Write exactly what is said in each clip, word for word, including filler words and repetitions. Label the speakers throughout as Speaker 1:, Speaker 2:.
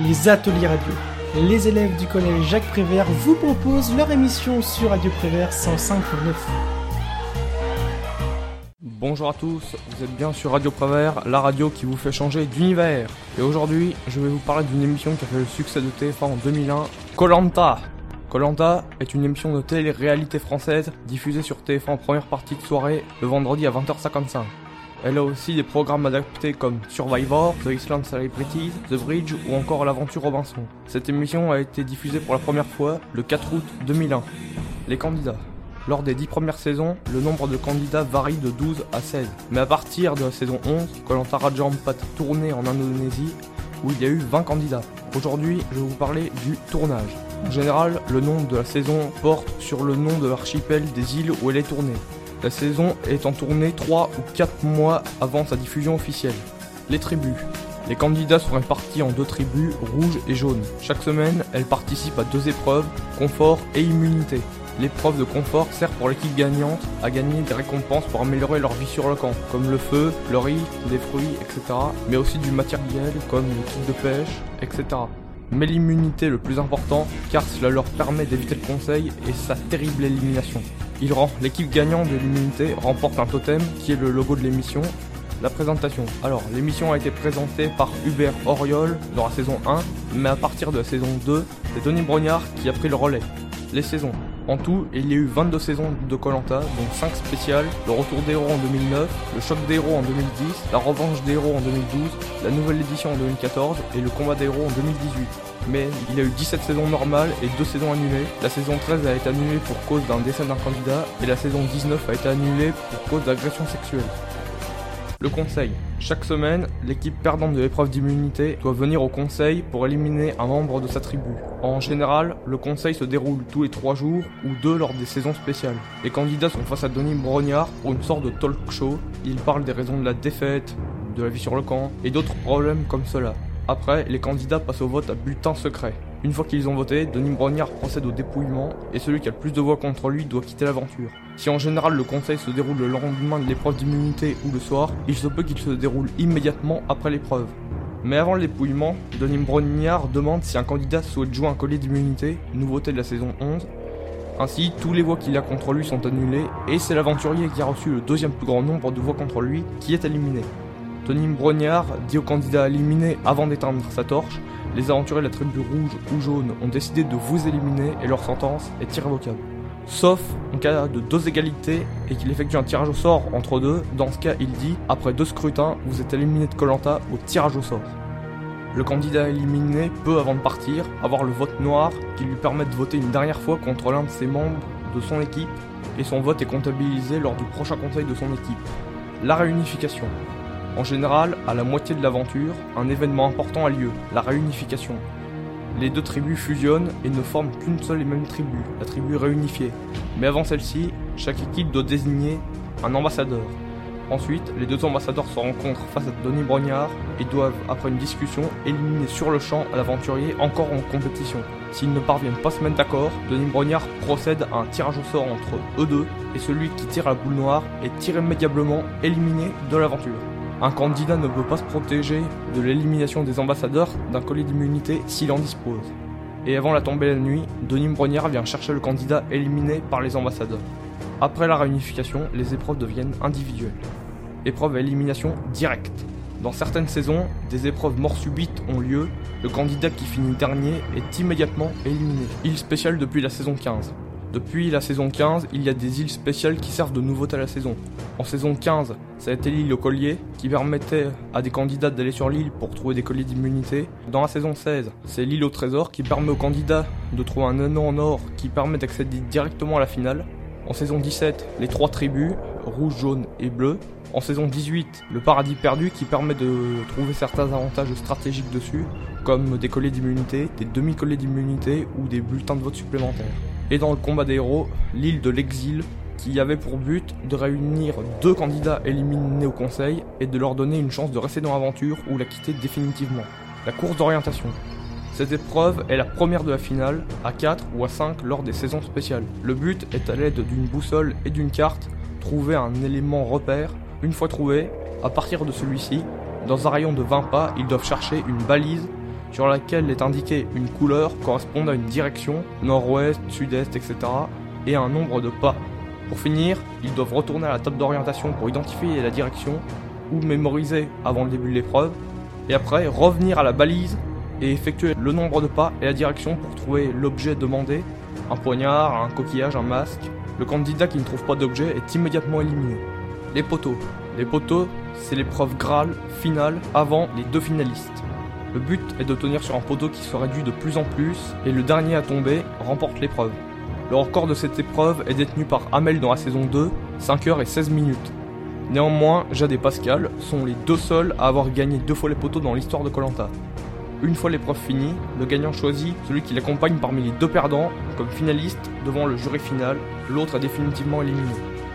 Speaker 1: les ateliers radio. Les élèves du collège Jacques Prévert vous proposent leur émission sur Radio Prévert cent cinq virgule neuf.
Speaker 2: Bonjour à tous, vous êtes bien sur Radio Prévert, la radio qui vous fait changer d'univers. Et aujourd'hui, je vais vous parler d'une émission qui a fait le succès de T F un en deux mille un, Koh-Lanta. Koh-Lanta est une émission de télé-réalité française diffusée sur T F un en première partie de soirée le vendredi à vingt heures cinquante-cinq. Elle a aussi des programmes adaptés comme Survivor, The Island Celebrities, The Bridge ou encore l'Aventure Robinson. Cette émission a été diffusée pour la première fois le quatre août deux mille un. Les candidats. Lors des dix premières saisons, le nombre de candidats varie de douze à seize. Mais à partir de la saison onze, Koh-Lanta Raja Ampat tournée en Indonésie, où il y a eu vingt candidats. Aujourd'hui, je vais vous parler du tournage. En général, le nom de la saison porte sur le nom de l'archipel des îles où elle est tournée. La saison étant tournée trois ou quatre mois avant sa diffusion officielle. Les tribus. Les candidats sont répartis en deux tribus, rouge et jaune. Chaque semaine, elles participent à deux épreuves, confort et immunité. L'épreuve de confort sert pour l'équipe gagnante à gagner des récompenses pour améliorer leur vie sur le camp, comme le feu, le riz, des fruits, et cetera. Mais aussi du matériel comme le kit de pêche, et cetera. Mais l'immunité le plus important, car cela leur permet d'éviter le conseil et sa terrible élimination. Il rend l'équipe gagnante de l'immunité remporte un totem qui est le logo de l'émission. La présentation. Alors, l'émission a été présentée par Hubert Auriol dans la saison un, mais à partir de la saison deux, c'est Denis Brognard qui a pris le relais. Les saisons. En tout, il y a eu vingt-deux saisons de Koh-Lanta, dont cinq spéciales, le retour des héros en deux mille neuf, le choc des héros en deux mille dix, la revanche des héros en deux mille douze, la nouvelle édition en deux mille quatorze et le combat des héros en deux mille dix-huit. Mais il y a eu dix-sept saisons normales et deux saisons annulées. La saison treize a été annulée pour cause d'un décès d'un candidat et la saison dix-neuf a été annulée pour cause d'agression sexuelle. Le conseil. Chaque semaine, l'équipe perdante de l'épreuve d'immunité doit venir au conseil pour éliminer un membre de sa tribu. En général, le conseil se déroule tous les trois jours ou deux lors des saisons spéciales. Les candidats sont face à Denis Brognard pour une sorte de talk show. Il parle des raisons de la défaite, de la vie sur le camp et d'autres problèmes comme cela. Après, les candidats passent au vote à bulletin secret. Une fois qu'ils ont voté, Denis Brognard procède au dépouillement et celui qui a le plus de voix contre lui doit quitter l'aventure. Si en général le conseil se déroule le lendemain de l'épreuve d'immunité ou le soir, il se peut qu'il se déroule immédiatement après l'épreuve. Mais avant le dépouillement, Denis Brognard demande si un candidat souhaite jouer un collier d'immunité, nouveauté de la saison onze. Ainsi, tous les voix qu'il a contre lui sont annulées et c'est l'aventurier qui a reçu le deuxième plus grand nombre de voix contre lui qui est éliminé. Denis Brognard dit aux candidats éliminés avant d'éteindre sa torche: les aventuriers de la tribu rouge ou jaune ont décidé de vous éliminer et leur sentence est irrévocable. Sauf en cas de deux égalités et qu'il effectue un tirage au sort entre deux, dans ce cas il dit: après deux scrutins, vous êtes éliminé de Koh-Lanta au tirage au sort. Le candidat éliminé peut, avant de partir, avoir le vote noir qui lui permet de voter une dernière fois contre l'un de ses membres de son équipe et son vote est comptabilisé lors du prochain conseil de son équipe. La réunification. En général, à la moitié de l'aventure, un événement important a lieu, la réunification. Les deux tribus fusionnent et ne forment qu'une seule et même tribu, la tribu réunifiée. Mais avant celle-ci, chaque équipe doit désigner un ambassadeur. Ensuite, les deux ambassadeurs se rencontrent face à Denis Brognard et doivent, après une discussion, éliminer sur le champ l'aventurier encore en compétition. S'ils ne parviennent pas à se mettre d'accord, Denis Brognard procède à un tirage au sort entre eux deux et celui qui tire la boule noire est irrémédiablement éliminé de l'aventure. Un candidat ne peut pas se protéger de l'élimination des ambassadeurs d'un collier d'immunité s'il en dispose. Et avant la tombée de la nuit, Denis Brognard vient chercher le candidat éliminé par les ambassadeurs. Après la réunification, les épreuves deviennent individuelles. Épreuve à élimination directe. Dans certaines saisons, des épreuves mort subite ont lieu, le candidat qui finit dernier est immédiatement éliminé. Île spéciale depuis la saison quinze. Depuis la saison quinze, il y a des îles spéciales qui servent de nouveauté à la saison. En saison quinze, ça a été l'île au collier, qui permettait à des candidats d'aller sur l'île pour trouver des colliers d'immunité. Dans la saison seize, c'est l'île au trésor qui permet aux candidats de trouver un anneau en or qui permet d'accéder directement à la finale. En saison dix-sept, les trois tribus, rouge, jaune et bleu. En saison dix-huit, le paradis perdu qui permet de trouver certains avantages stratégiques dessus, comme des colliers d'immunité, des demi-colliers d'immunité ou des bulletins de vote supplémentaires. Et dans le combat des héros, l'île de l'exil, qui avait pour but de réunir deux candidats éliminés au conseil et de leur donner une chance de rester dans l'aventure ou la quitter définitivement. La course d'orientation. Cette épreuve est la première de la finale, à quatre ou à cinq lors des saisons spéciales. Le but est à l'aide d'une boussole et d'une carte, trouver un élément repère. Une fois trouvé, à partir de celui-ci, dans un rayon de vingt pas, ils doivent chercher une balise sur laquelle est indiquée une couleur correspondant à une direction, nord-ouest, sud-est, et cetera, et un nombre de pas. Pour finir, ils doivent retourner à la table d'orientation pour identifier la direction, ou mémoriser avant le début de l'épreuve, et après revenir à la balise et effectuer le nombre de pas et la direction pour trouver l'objet demandé, un poignard, un coquillage, un masque. Le candidat qui ne trouve pas d'objet est immédiatement éliminé. Les poteaux. Les poteaux, c'est l'épreuve Graal finale avant les deux finalistes. Le but est de tenir sur un poteau qui se réduit de plus en plus et le dernier à tomber remporte l'épreuve. Le record de cette épreuve est détenu par Amel dans la saison deux, cinq heures et seize minutes. Néanmoins, Jade et Pascal sont les deux seuls à avoir gagné deux fois les poteaux dans l'histoire de Koh Lanta. Une fois l'épreuve finie, le gagnant choisit celui qui l'accompagne parmi les deux perdants comme finaliste devant le jury final, l'autre est définitivement éliminé.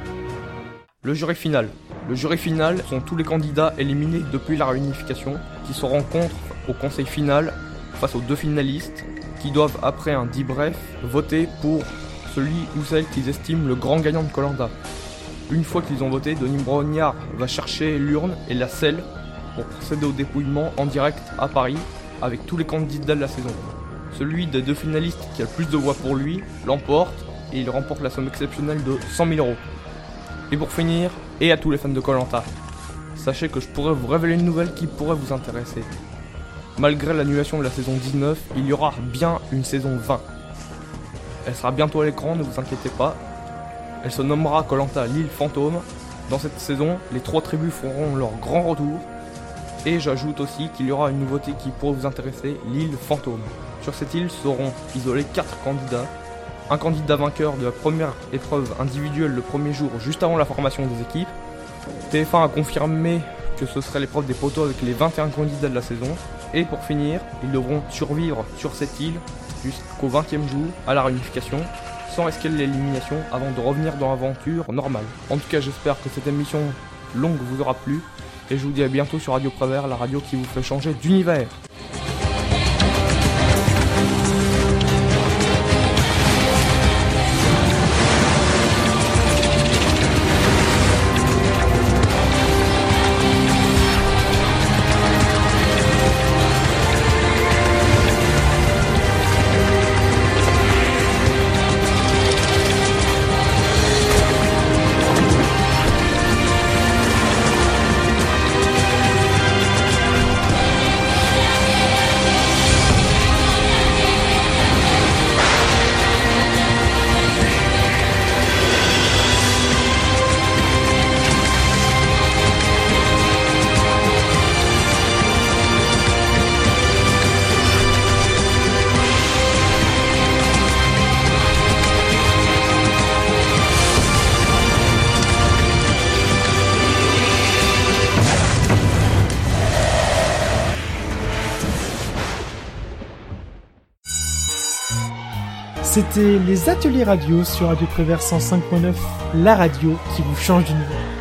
Speaker 2: Le jury final. Le jury final sont tous les candidats éliminés depuis la réunification qui se rencontrent au conseil final face aux deux finalistes qui doivent après un debrief voter pour celui ou celle qu'ils estiment le grand gagnant de Koh Lanta. Une fois qu'ils ont voté, Denis Brognard va chercher l'urne et la selle pour procéder au dépouillement en direct à Paris avec tous les candidats de la saison. Celui des deux finalistes qui a le plus de voix pour lui l'emporte et il remporte la somme exceptionnelle de cent mille euros. Et pour finir, et à tous les fans de Koh Lanta, sachez que je pourrais vous révéler une nouvelle qui pourrait vous intéresser. Malgré l'annulation de la saison dix-neuf, il y aura bien une saison vingt. Elle sera bientôt à l'écran, ne vous inquiétez pas. Elle se nommera Koh Lanta l'île fantôme. Dans cette saison, les trois tribus feront leur grand retour. Et j'ajoute aussi qu'il y aura une nouveauté qui pourrait vous intéresser, l'île fantôme. Sur cette île seront isolés quatre candidats. Un candidat vainqueur de la première épreuve individuelle le premier jour juste avant la formation des équipes. T F un a confirmé que ce serait l'épreuve des poteaux avec les vingt et un candidats de la saison. Et pour finir, ils devront survivre sur cette île jusqu'au vingtième jour à la réunification, sans risquer l'élimination avant de revenir dans l'aventure normale. En tout cas, j'espère que cette émission longue vous aura plu, et je vous dis à bientôt sur Radio Prévert, la radio qui vous fait changer d'univers.
Speaker 1: C'était les ateliers radio sur Radio Prévert cent cinq point neuf, la radio qui vous change d'univers.